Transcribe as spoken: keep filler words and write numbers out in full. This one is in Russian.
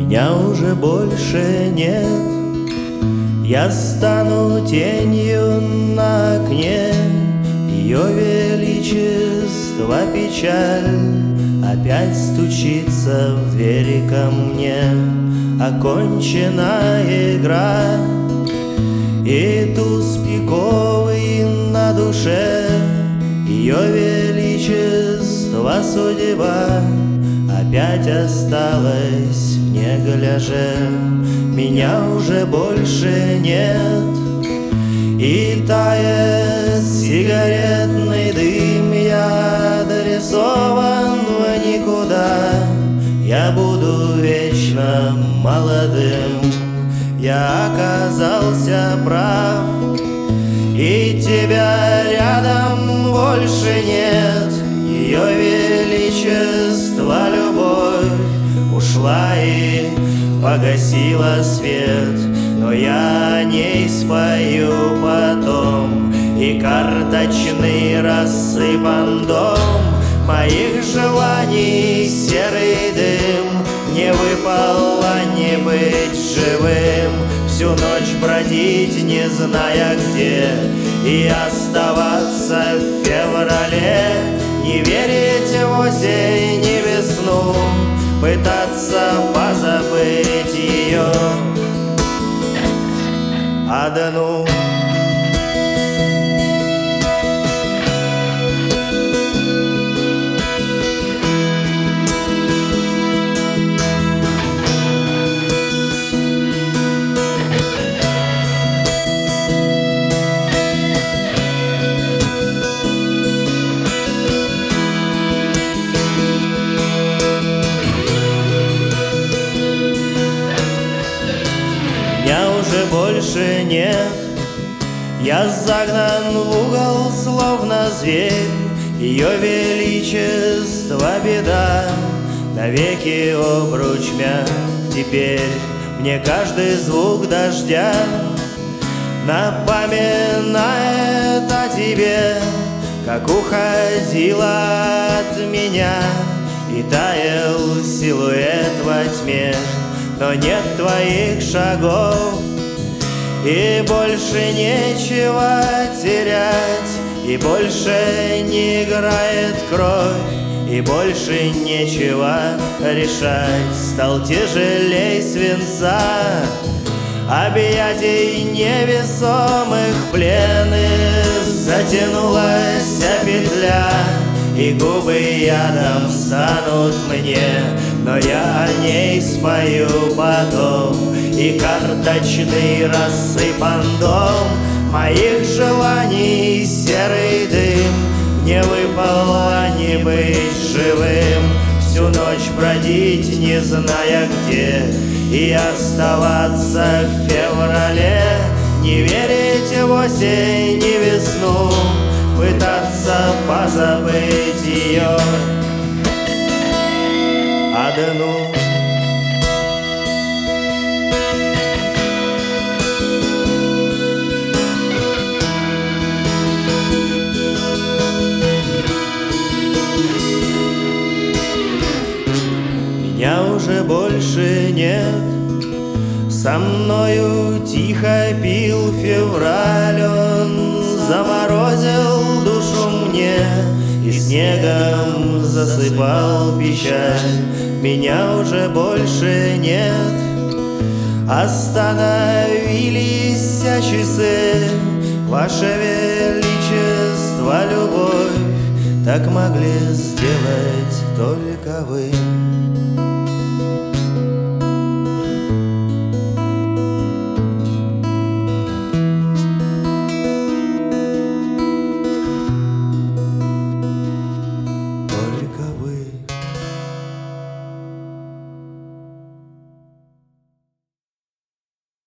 Меня уже больше нет. Я стану тенью на окне. Ее величество печаль опять стучится в двери ко мне. Окончена игра, и туз пиковый на душе. Ее величество судьба опять осталась в негляже. Меня уже больше нет, и тает сигаретный дым. Я адресован в никуда. Я буду вечно молодым. Я оказался прав, и тебя рядом больше нет. Ее величество любовь ушла и погасила свет, но я о ней спою потом. И карточный рассыпан дом моих желаний, серый дым. Мне выпало не быть живым, всю ночь бродить, не зная где, и оставаться в феврале. Не верить в осень и весну, пытаться позабыть ее одну. Меня уже больше нет. Я загнан в угол, словно зверь. Ее величество беда навеки обруч мя. Теперь мне каждый звук дождя напоминает о тебе, как уходила от меня, и таял силуэт во тьме. Но нет твоих шагов, и больше нечего терять, и больше не играет кровь, и больше нечего решать. Стал тяжелей свинца, объятий невесомых плен, и затянулась петля, и губы ядом станут мне. Но я о ней спою потом, и карточный рассыпан дом моих желаний, серый дым. Мне выпало не быть живым, всю ночь бродить, не зная где, и оставаться в феврале. Не верить в осень и весну, пытаться позабыть ее одну. Меня уже больше нет. Со мною тихо пил февраль, он заморозил душу мне и снегом засыпал печаль. Меня уже больше нет. Остановились часы, ваше величество, любовь так могли сделать только вы.